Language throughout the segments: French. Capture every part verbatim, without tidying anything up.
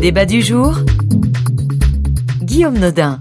Débat du jour, Guillaume Nodin.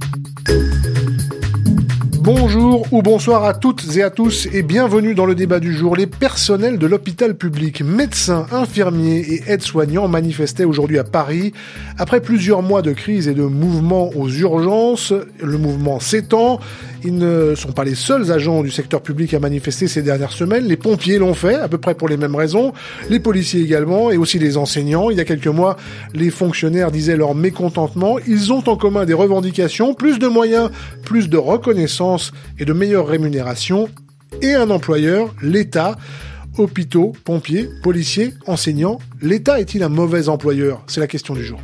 Bonjour ou bonsoir à toutes et à tous et bienvenue dans le débat du jour. Les personnels de l'hôpital public, médecins, infirmiers et aides-soignants manifestaient aujourd'hui à Paris. Après plusieurs mois de crise et de mouvements aux urgences, le mouvement s'étend. Ils ne sont pas les seuls agents du secteur public à manifester ces dernières semaines. Les pompiers l'ont fait, à peu près pour les mêmes raisons. Les policiers également, et aussi les enseignants. Il y a quelques mois, les fonctionnaires disaient leur mécontentement. Ils ont en commun des revendications, plus de moyens, plus de reconnaissance et de meilleures rémunérations. Et un employeur, l'État. Hôpitaux, pompiers, policiers, enseignants. L'État est-il un mauvais employeur ? C'est la question du jour.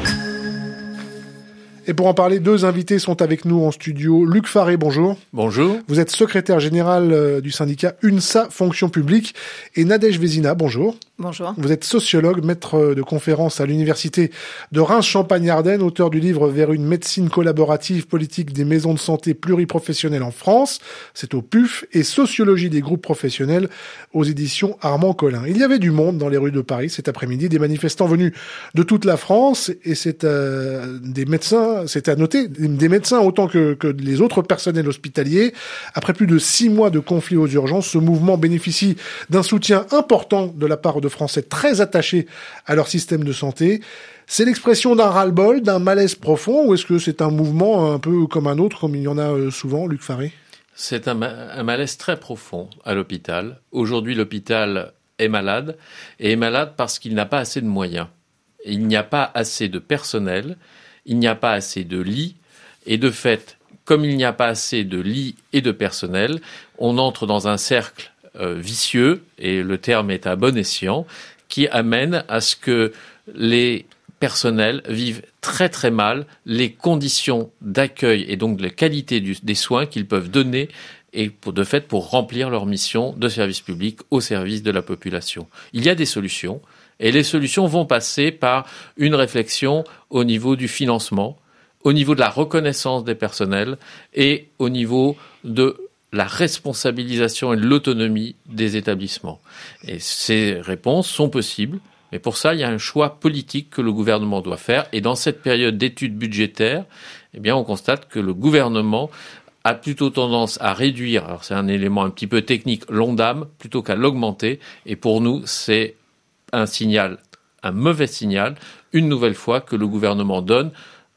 Et pour en parler, deux invités sont avec nous en studio. Luc Faré, bonjour. Bonjour. Vous êtes secrétaire général du syndicat UNSA Fonction Publique. Et Nadège Vézina, bonjour. Bonjour. Vous êtes sociologue, maître de conférences à l'université de Reims-Champagne-Ardenne, auteur du livre « Vers une médecine collaborative, politique des maisons de santé pluriprofessionnelles en France ». C'est au P U F, et sociologie des groupes professionnels aux éditions Armand Collin. Il y avait du monde dans les rues de Paris cet après-midi, des manifestants venus de toute la France, et c'est euh, des médecins, c'est à noter, des médecins autant que, que les autres personnels hospitaliers. Après plus de six mois de conflits aux urgences, ce mouvement bénéficie d'un soutien important de la part de Français très attachés à leur système de santé. C'est l'expression d'un ras-le-bol, d'un malaise profond, ou est-ce que c'est un mouvement un peu comme un autre, comme il y en a souvent, Luc Faré ? C'est un, ma- un malaise très profond à l'hôpital. Aujourd'hui, l'hôpital est malade, et est malade parce qu'il n'a pas assez de moyens. Il n'y a pas assez de personnel, il n'y a pas assez de lits, et de fait, comme il n'y a pas assez de lits et de personnel, on entre dans un cercle euh, vicieux, et le terme est à bon escient, qui amène à ce que les personnels vivent très très mal les conditions d'accueil et donc la qualité du, des soins qu'ils peuvent donner et pour, de fait pour remplir leur mission de service public au service de la population. Il y a des solutions et les solutions vont passer par une réflexion au niveau du financement, au niveau de la reconnaissance des personnels et au niveau de la responsabilisation et de l'autonomie des établissements. Et ces réponses sont possibles. Mais pour ça, il y a un choix politique que le gouvernement doit faire. Et dans cette période d'études budgétaires, eh bien, on constate que le gouvernement a plutôt tendance à réduire, alors c'est un élément un petit peu technique, l'ONDAM, plutôt qu'à l'augmenter. Et pour nous, c'est un signal, un mauvais signal, une nouvelle fois, que le gouvernement donne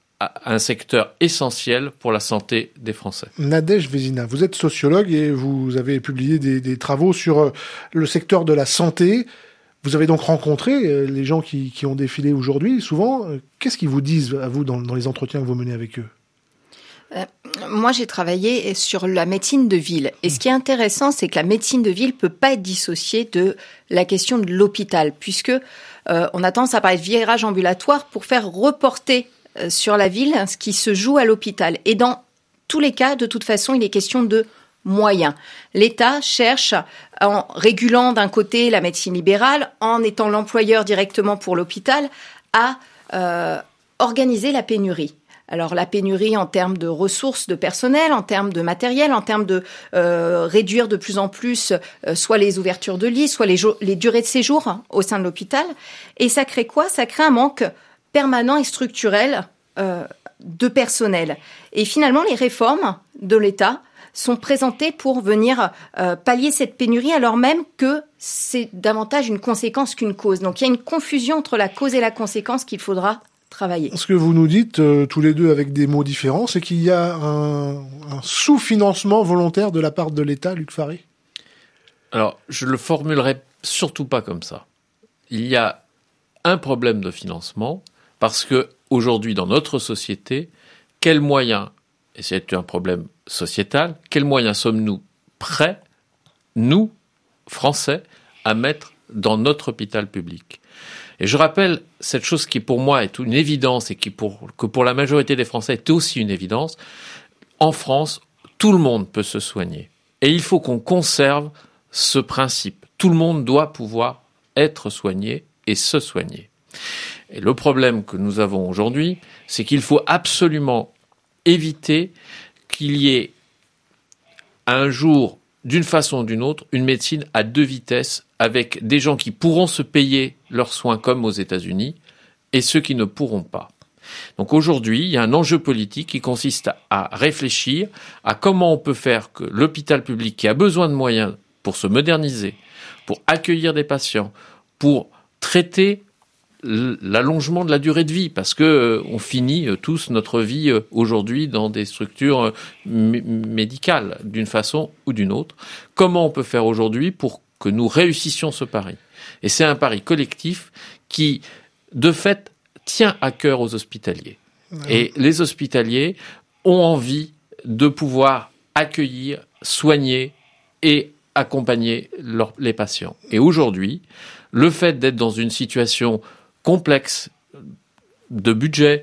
à un secteur essentiel pour la santé des Français. Nadège Vézina, vous êtes sociologue et vous avez publié des, des travaux sur le secteur de la santé. Vous avez donc rencontré les gens qui, qui ont défilé aujourd'hui, souvent. Qu'est-ce qu'ils vous disent, à vous, dans, dans les entretiens que vous menez avec eux ? Euh, moi, j'ai travaillé sur la médecine de ville. Et ce qui est intéressant, c'est que la médecine de ville peut pas être dissociée de la question de l'hôpital, puisque euh, on a tendance à parler de virage ambulatoire pour faire reporter euh, sur la ville ce qui se joue à l'hôpital. Et dans tous les cas, de toute façon, il est question de moyens. L'État cherche, en régulant d'un côté la médecine libérale, en étant l'employeur directement pour l'hôpital, à euh, organiser la pénurie. Alors la pénurie en termes de ressources de personnel, en termes de matériel, en termes de euh, réduire de plus en plus euh, soit les ouvertures de lits, soit les, jo- les durées de séjour hein, au sein de l'hôpital. Et ça crée quoi ? Ça crée un manque permanent et structurel euh, de personnel. Et finalement, les réformes de l'État sont présentées pour venir euh, pallier cette pénurie, alors même que c'est davantage une conséquence qu'une cause. Donc il y a une confusion entre la cause et la conséquence qu'il faudra travailler. Ce que vous nous dites, euh, tous les deux avec des mots différents, c'est qu'il y a un, un sous-financement volontaire de la part de l'État, Luc Faré ? Alors, je le formulerai surtout pas comme ça. Il y a un problème de financement parce que aujourd'hui, dans notre société, quels moyens, et c'est un problème sociétal, quels moyens sommes-nous prêts, nous, Français, à mettre dans notre hôpital public ? Et je rappelle cette chose qui pour moi est une évidence et qui pour, que pour la majorité des Français est aussi une évidence. En France, tout le monde peut se soigner. Et il faut qu'on conserve ce principe. Tout le monde doit pouvoir être soigné et se soigner. Et le problème que nous avons aujourd'hui, c'est qu'il faut absolument éviter qu'il y ait un jour, d'une façon ou d'une autre, une médecine à deux vitesses avec des gens qui pourront se payer leurs soins comme aux États-Unis et ceux qui ne pourront pas. Donc aujourd'hui, il y a un enjeu politique qui consiste à réfléchir à comment on peut faire que l'hôpital public, qui a besoin de moyens pour se moderniser, pour accueillir des patients, pour traiter l'allongement de la durée de vie, parce que euh, on finit euh, tous notre vie euh, aujourd'hui dans des structures euh, m- médicales, d'une façon ou d'une autre. Comment on peut faire aujourd'hui pour que nous réussissions ce pari ? Et c'est un pari collectif qui, de fait, tient à cœur aux hospitaliers. Ouais. Et les hospitaliers ont envie de pouvoir accueillir, soigner et accompagner leur, les patients. Et aujourd'hui, le fait d'être dans une situation complexe de budget,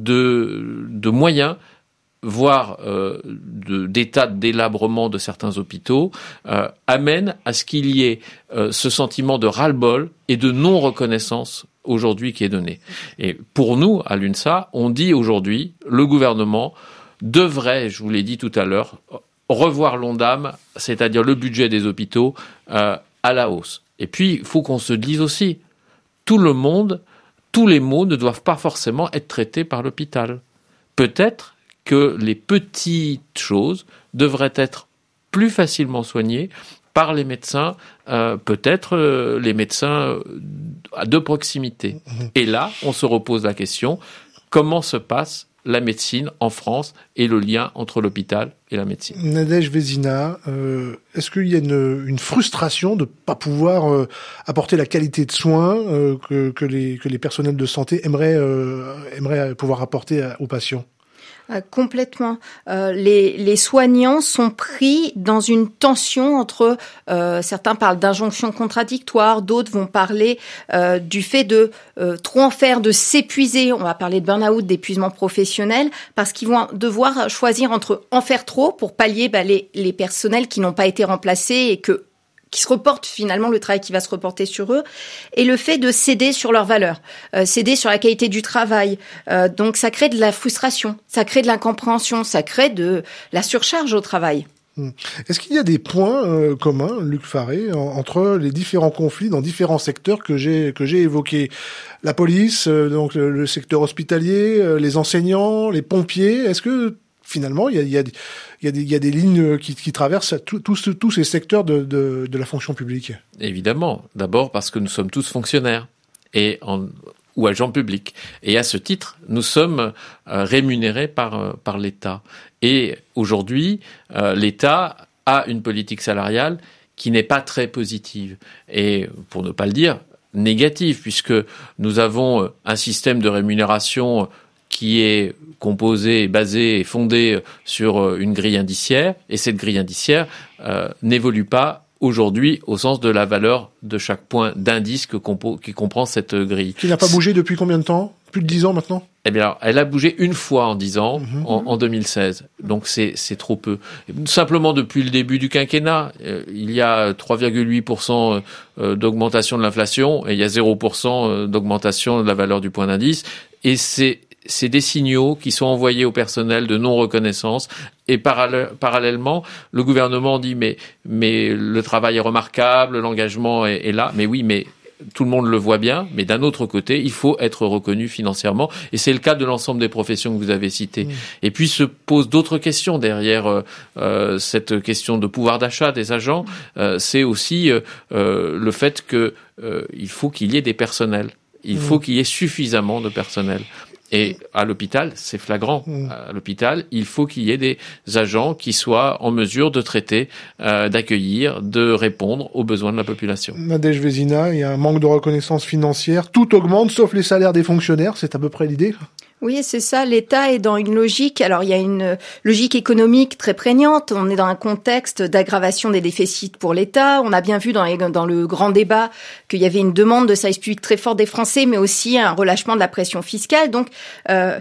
de, de moyens, voire euh, de, d'état de délabrement de certains hôpitaux, euh, amène à ce qu'il y ait euh, ce sentiment de ras-le-bol et de non-reconnaissance aujourd'hui qui est donné. Et pour nous, à l'UNSA, on dit aujourd'hui, le gouvernement devrait, je vous l'ai dit tout à l'heure, revoir l'ONDAM, c'est-à-dire le budget des hôpitaux, euh, à la hausse. Et puis, il faut qu'on se dise aussi, tout le monde, tous les maux ne doivent pas forcément être traités par l'hôpital. Peut-être que les petites choses devraient être plus facilement soignées par les médecins, euh, peut-être euh, les médecins euh, de proximité. Et là, on se repose la question, comment se passe la médecine en France et le lien entre l'hôpital et la médecine. Nadège Vezina, euh, est-ce qu'il y a une, une frustration de ne pas pouvoir euh, apporter la qualité de soins euh, que, que, les, que les personnels de santé aimeraient, euh, aimeraient pouvoir apporter à, aux patients ? Euh, complètement. Euh, les, les soignants sont pris dans une tension entre, euh, certains parlent d'injonctions contradictoires, d'autres vont parler euh, du fait de euh, trop en faire, de s'épuiser. On va parler de burn-out, d'épuisement professionnel, parce qu'ils vont devoir choisir entre en faire trop pour pallier bah, les, les personnels qui n'ont pas été remplacés et que qui se reportent finalement, le travail qui va se reporter sur eux, et le fait de céder sur leurs valeurs, euh, céder sur la qualité du travail. Euh, donc ça crée de la frustration, ça crée de l'incompréhension, ça crée de la surcharge au travail. Est-ce qu'il y a des points euh, communs, Luc Faré, en, entre les différents conflits dans différents secteurs que j'ai que j'ai évoqués ? La police, euh, donc le, le secteur hospitalier, euh, les enseignants, les pompiers. Est-ce que finalement, il y a, il y a, il y a, des, il y a des lignes qui, qui traversent tous tout, tout ces secteurs de, de, de la fonction publique ? Évidemment. D'abord parce que nous sommes tous fonctionnaires et en, ou agents publics. Et à ce titre, nous sommes euh, rémunérés par, euh, par l'État. Et aujourd'hui, euh, l'État a une politique salariale qui n'est pas très positive. Et pour ne pas le dire, négative, puisque nous avons un système de rémunération qui est composé et basé et fondé sur une grille indiciaire, et cette grille indiciaire euh, n'évolue pas aujourd'hui au sens de la valeur de chaque point d'indice que compo- qui comprend cette grille. Qui n'a pas bougé depuis combien de temps ? Plus de dix ans maintenant ? Eh bien, alors, elle a bougé une fois en dix ans, mmh. en, en deux mille seize. Donc, c'est, c'est trop peu. Simplement, depuis le début du quinquennat, euh, il y a trois virgule huit pour cent euh, d'augmentation de l'inflation et il y a zéro pour cent d'augmentation de la valeur du point d'indice. Et c'est c'est des signaux qui sont envoyés au personnel de non-reconnaissance. Et parallè- parallèlement, le gouvernement dit mais mais le travail est remarquable, l'engagement est, est là. Mais oui, mais tout le monde le voit bien. Mais d'un autre côté, il faut être reconnu financièrement. Et c'est le cas de l'ensemble des professions que vous avez citées. Mmh. Et puis se posent d'autres questions derrière euh, euh, cette question de pouvoir d'achat des agents. Euh, c'est aussi euh, euh, le fait que euh, il faut qu'il y ait des personnels. Il mmh. faut qu'il y ait suffisamment de personnel. Et à l'hôpital, c'est flagrant. Mmh. À l'hôpital, il faut qu'il y ait des agents qui soient en mesure de traiter, euh, d'accueillir, de répondre aux besoins de la population. Nadège Vezina, il y a un manque de reconnaissance financière. Tout augmente, sauf les salaires des fonctionnaires. C'est à peu près l'idée ? Oui, c'est ça. L'État est dans une logique. Alors, il y a une logique économique très prégnante. On est dans un contexte d'aggravation des déficits pour l'État. On a bien vu dans, les, dans le grand débat qu'il y avait une demande de service public très forte des Français, mais aussi un relâchement de la pression fiscale. Donc, euh,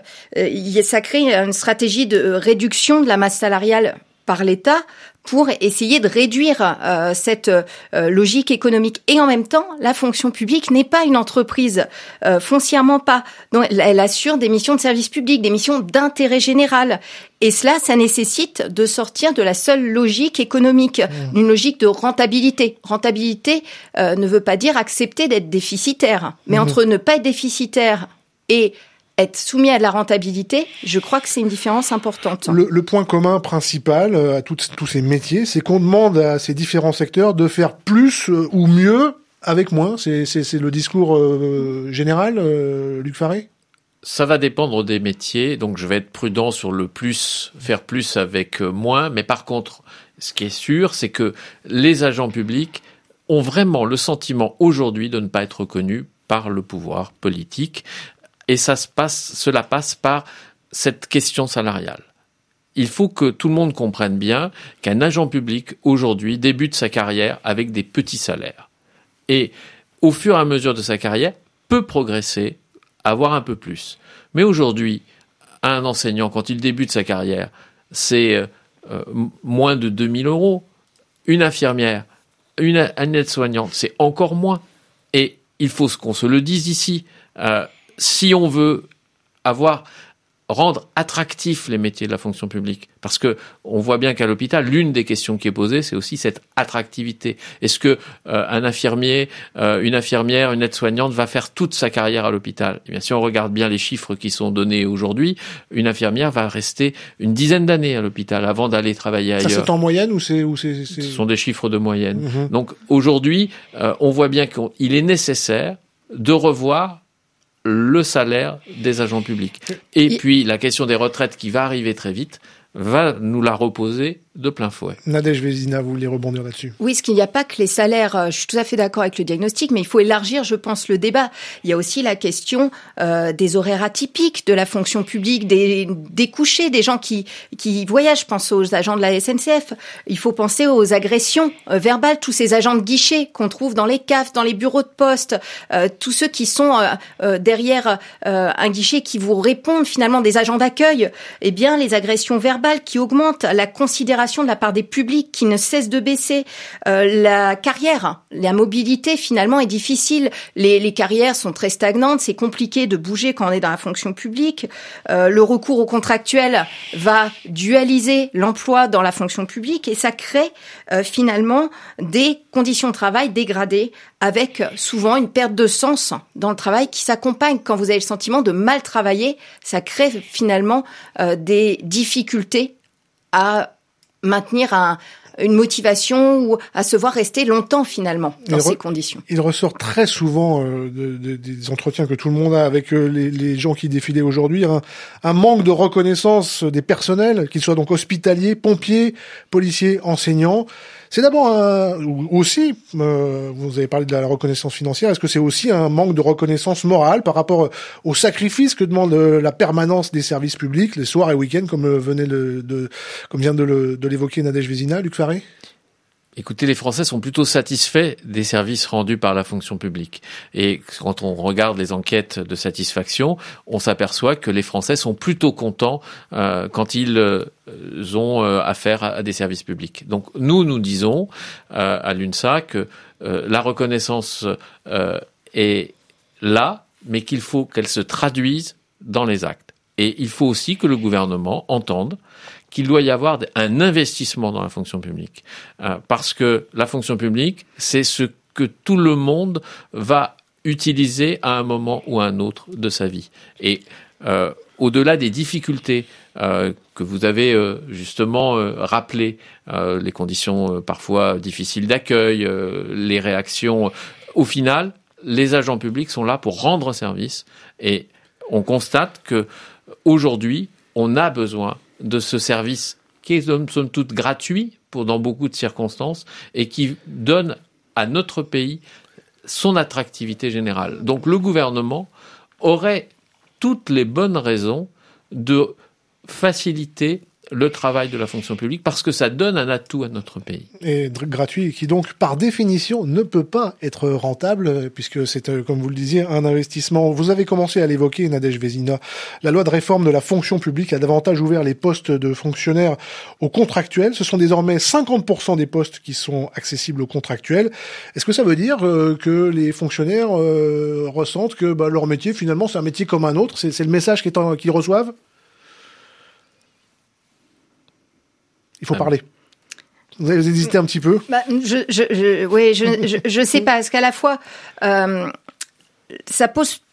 ça crée une stratégie de réduction de la masse salariale par l'État pour essayer de réduire euh, cette euh, logique économique. Et en même temps, la fonction publique n'est pas une entreprise, euh, foncièrement pas. Donc, elle assure des missions de service public, des missions d'intérêt général. Et cela, ça nécessite de sortir de la seule logique économique, mmh. une logique de rentabilité. Rentabilité euh, ne veut pas dire accepter d'être déficitaire. Mais mmh. entre ne pas être déficitaire et être soumis à de la rentabilité, je crois que c'est une différence importante. Le, le point commun principal à toutes, tous ces métiers, c'est qu'on demande à ces différents secteurs de faire plus ou mieux avec moins. C'est, c'est, c'est le discours euh, général, euh, Luc Faré ? Ça va dépendre des métiers, donc je vais être prudent sur le plus, faire plus avec moins. Mais par contre, ce qui est sûr, c'est que les agents publics ont vraiment le sentiment aujourd'hui de ne pas être reconnus par le pouvoir politique. Et ça se passe, cela passe par cette question salariale. Il faut que tout le monde comprenne bien qu'un agent public, aujourd'hui, débute sa carrière avec des petits salaires. Et au fur et à mesure de sa carrière, peut progresser, avoir un peu plus. Mais aujourd'hui, un enseignant, quand il débute sa carrière, c'est euh, moins de deux mille euros. Une infirmière, une, une aide-soignante, c'est encore moins. Et il faut qu'on se le dise ici. Euh, si on veut avoir... rendre attractifs les métiers de la fonction publique. Parce que on voit bien qu'à l'hôpital, l'une des questions qui est posée, c'est aussi cette attractivité. Est-ce que euh, un infirmier, euh, une infirmière, une aide-soignante va faire toute sa carrière à l'hôpital ? Eh bien, si on regarde bien les chiffres qui sont donnés aujourd'hui, une infirmière va rester une dizaine d'années à l'hôpital avant d'aller travailler ailleurs. Ça, c'est en moyenne ou c'est... Ou c'est, c'est... Ce sont des chiffres de moyenne. Mmh. Donc aujourd'hui, euh, on voit bien qu'il est nécessaire de revoir le salaire des agents publics. Et Il... puis, la question des retraites qui va arriver très vite va nous la reposer de plein fouet. Nadège Vézina, vous voulez rebondir là-dessus ? Oui, parce qu'il n'y a pas que les salaires. Je suis tout à fait d'accord avec le diagnostic, mais il faut élargir, je pense, le débat. Il y a aussi la question euh, des horaires atypiques de la fonction publique, des, des couchés, des gens qui, qui voyagent. Je pense aux agents de la S N C F. Il faut penser aux agressions euh, verbales, tous ces agents de guichet qu'on trouve dans les C A F, dans les bureaux de poste, euh, tous ceux qui sont euh, euh, derrière euh, un guichet qui vous répondent finalement, des agents d'accueil. Eh bien, les agressions verbales qui augmentent, la considération de la part des publics qui ne cesse de baisser, euh, la carrière, la mobilité finalement est difficile. Les, les carrières sont très stagnantes, c'est compliqué de bouger quand on est dans la fonction publique. Euh, le recours au contractuel va dualiser l'emploi dans la fonction publique et ça crée euh, finalement des conditions de travail dégradées avec souvent une perte de sens dans le travail qui s'accompagne. Quand vous avez le sentiment de mal travailler, ça crée finalement euh, des difficultés à maintenir un, une motivation ou à se voir rester longtemps finalement dans il ces re, conditions. Il ressort très souvent euh, de, de, des entretiens que tout le monde a avec euh, les, les gens qui défilaient aujourd'hui, un, un manque de reconnaissance des personnels, qu'ils soient donc hospitaliers, pompiers, policiers, enseignants. C'est d'abord un, aussi, euh, vous avez parlé de la reconnaissance financière, est-ce que c'est aussi un manque de reconnaissance morale par rapport au sacrifice que demande la permanence des services publics, les soirs et week-ends, comme venait de, de comme vient de, le, de l'évoquer Nadège Vézina, Luc Faré ? Écoutez, les Français sont plutôt satisfaits des services rendus par la fonction publique. Et quand on regarde les enquêtes de satisfaction, on s'aperçoit que les Français sont plutôt contents euh, quand ils euh, ont euh, affaire à des services publics. Donc nous, nous disons euh, à l'UNSA que euh, la reconnaissance euh, est là, mais qu'il faut qu'elle se traduise dans les actes. Et il faut aussi que le gouvernement entende qu'il doit y avoir un investissement dans la fonction publique. Euh, parce que la fonction publique, c'est ce que tout le monde va utiliser à un moment ou à un autre de sa vie. Et euh, au-delà des difficultés euh, que vous avez euh, justement euh, rappelées, euh, les conditions euh, parfois difficiles d'accueil, euh, les réactions, au final, les agents publics sont là pour rendre service. Et on constate que aujourd'hui, on a besoin de ce service qui est somme toute gratuit pour dans beaucoup de circonstances et qui donne à notre pays son attractivité générale. Donc le gouvernement aurait toutes les bonnes raisons de faciliter le travail de la fonction publique parce que ça donne un atout à notre pays. Et gratuit, qui donc par définition ne peut pas être rentable puisque c'est, comme vous le disiez, un investissement. Vous avez commencé à l'évoquer, Nadège Vézina. La loi de réforme de la fonction publique a davantage ouvert les postes de fonctionnaires aux contractuels. Ce sont désormais cinquante pour cent des postes qui sont accessibles aux contractuels. Est-ce que ça veut dire euh, que les fonctionnaires euh, ressentent que bah, leur métier, finalement, c'est un métier comme un autre ? C'est, c'est le message qu'ils, en, qu'ils reçoivent ? Il faut parler. Vous avez hésité un petit peu. Bah, je, je, je, oui, je, je, je sais pas, parce qu'à la fois, euh, ça pose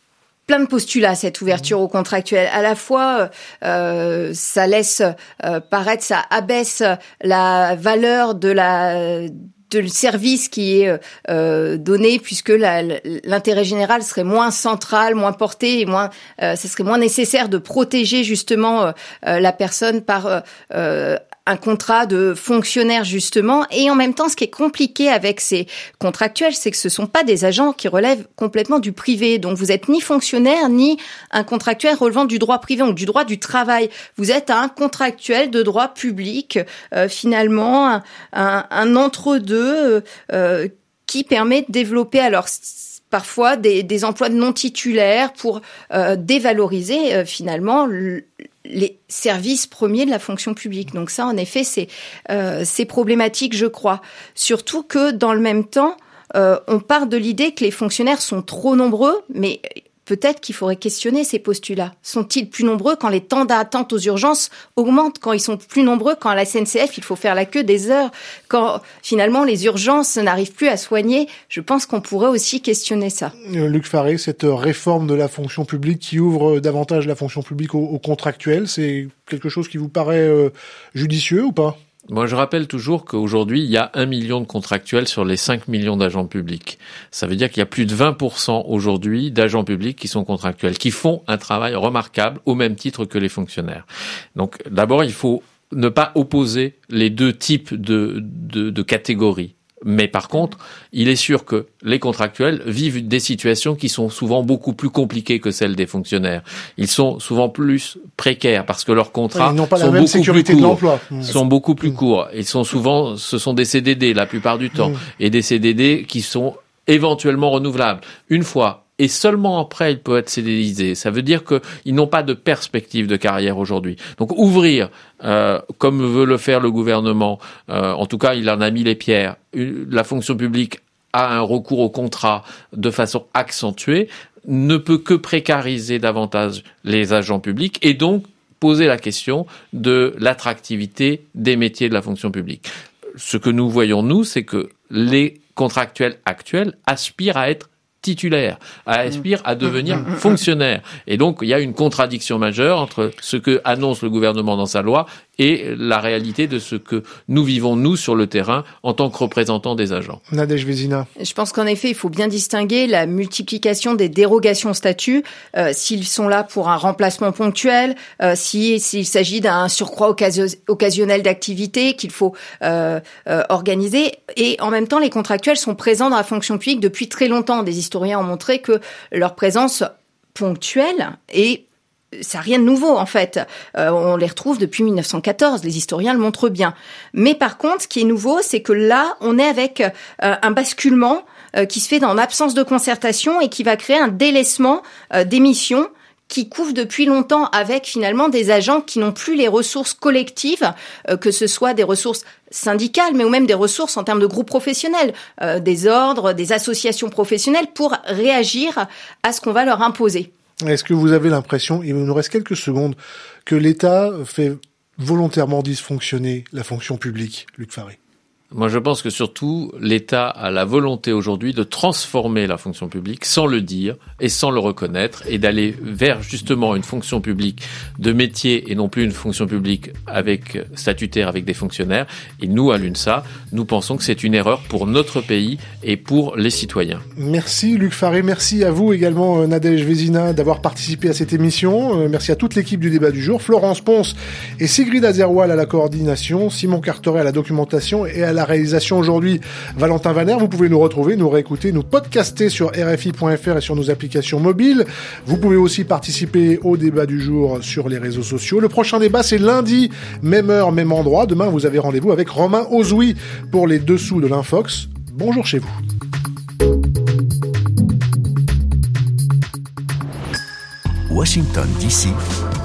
plein de postulats, cette ouverture au contractuel. À la fois, euh, ça laisse euh, paraître, ça abaisse la valeur de la de le service qui est euh, donné, puisque la, l'intérêt général serait moins central, moins porté, et moins, euh, ce serait moins nécessaire de protéger justement euh, la personne par euh, un contrat de fonctionnaire justement. Et en même temps, ce qui est compliqué avec ces contractuels, c'est que ce sont pas des agents qui relèvent complètement du privé. Donc vous êtes ni fonctionnaire, ni un contractuel relevant du droit privé, donc du droit du travail. Vous êtes un contractuel de droit public, euh, finalement, un, un, un entre-deux euh, qui permet de développer alors parfois des, des emplois non titulaires pour euh, dévaloriser euh, finalement le, les services premiers de la fonction publique. Donc ça, en effet, c'est euh, c'est problématique, je crois. Surtout que dans le même temps, euh, on part de l'idée que les fonctionnaires sont trop nombreux, mais peut-être qu'il faudrait questionner ces postulats. Sont-ils plus nombreux quand les temps d'attente aux urgences augmentent, quand ils sont plus nombreux, quand à la S N C F, il faut faire la queue des heures, quand finalement les urgences n'arrivent plus à soigner? Je pense qu'on pourrait aussi questionner ça. Luc Faré, cette réforme de la fonction publique qui ouvre davantage la fonction publique aux, aux contractuels, c'est quelque chose qui vous paraît euh, judicieux ou pas? Moi, je rappelle toujours qu'aujourd'hui, il y a un million de contractuels sur les cinq millions d'agents publics. Ça veut dire qu'il y a plus de vingt pour cent aujourd'hui d'agents publics qui sont contractuels, qui font un travail remarquable au même titre que les fonctionnaires. Donc, d'abord, il faut ne pas opposer les deux types de, de, de catégories. Mais par contre, il est sûr que les contractuels vivent des situations qui sont souvent beaucoup plus compliquées que celles des fonctionnaires. Ils sont souvent plus précaires parce que leurs contrats Ils n'ont pas sont la même beaucoup sécurité plus de courts. l'emploi. Sont beaucoup plus courts. Ils sont souvent, ce sont des C D D la plupart du temps, et des C D D qui sont éventuellement renouvelables. Une fois. Et seulement après, ils peuvent être C D Isés. Ça veut dire qu'ils n'ont pas de perspective de carrière aujourd'hui. Donc ouvrir, euh, comme veut le faire le gouvernement, euh, en tout cas il en a mis les pierres, une, la fonction publique a un recours au contrat de façon accentuée, ne peut que précariser davantage les agents publics et donc poser la question de l'attractivité des métiers de la fonction publique. Ce que nous voyons, nous, c'est que les contractuels actuels aspirent à être titulaire, aspire à devenir fonctionnaire. Et donc, il y a une contradiction majeure entre ce que annonce le gouvernement dans sa loi et la réalité de ce que nous vivons, nous, sur le terrain, en tant que représentants des agents. Nadège Vézina. Je pense qu'en effet, il faut bien distinguer la multiplication des dérogations statut, euh, s'ils sont là pour un remplacement ponctuel, euh, si, s'il s'agit d'un surcroît occasio- occasionnel d'activité qu'il faut euh, euh, organiser. Et en même temps, les contractuels sont présents dans la fonction publique depuis très longtemps. Des historiens ont montré que leur présence ponctuelle est ça n'a rien de nouveau, en fait. Euh, on les retrouve depuis mille neuf cent quatorze, les historiens le montrent bien. Mais par contre, ce qui est nouveau, c'est que là, on est avec euh, un basculement euh, qui se fait dans l'absence de concertation et qui va créer un délaissement euh, des missions qui couvre depuis longtemps avec finalement des agents qui n'ont plus les ressources collectives, euh, que ce soit des ressources syndicales, mais ou même des ressources en termes de groupes professionnels, euh, des ordres, des associations professionnelles pour réagir à ce qu'on va leur imposer. Est-ce que vous avez l'impression, il nous reste quelques secondes, que l'État fait volontairement dysfonctionner la fonction publique, Luc Faré? Moi, je pense que surtout, l'État a la volonté aujourd'hui de transformer la fonction publique sans le dire et sans le reconnaître et d'aller vers justement une fonction publique de métier et non plus une fonction publique avec statutaire avec des fonctionnaires. Et nous, à l'UNSA, nous pensons que c'est une erreur pour notre pays et pour les citoyens. Merci Luc Faré, merci à vous également Nadège Vézina d'avoir participé à cette émission. Merci à toute l'équipe du débat du jour, Florence Ponce et Sigrid Azerwal à la coordination, Simon Carteret à la documentation et à la réalisation aujourd'hui, Valentin Vaner. Vous pouvez nous retrouver, nous réécouter, nous podcaster sur R F I point F R et sur nos applications mobiles. Vous pouvez aussi participer au débat du jour sur les réseaux sociaux. Le prochain débat, c'est lundi, même heure, même endroit. Demain, vous avez rendez-vous avec Romain Ozoui pour les dessous de l'Infox. Bonjour chez vous. Washington, D C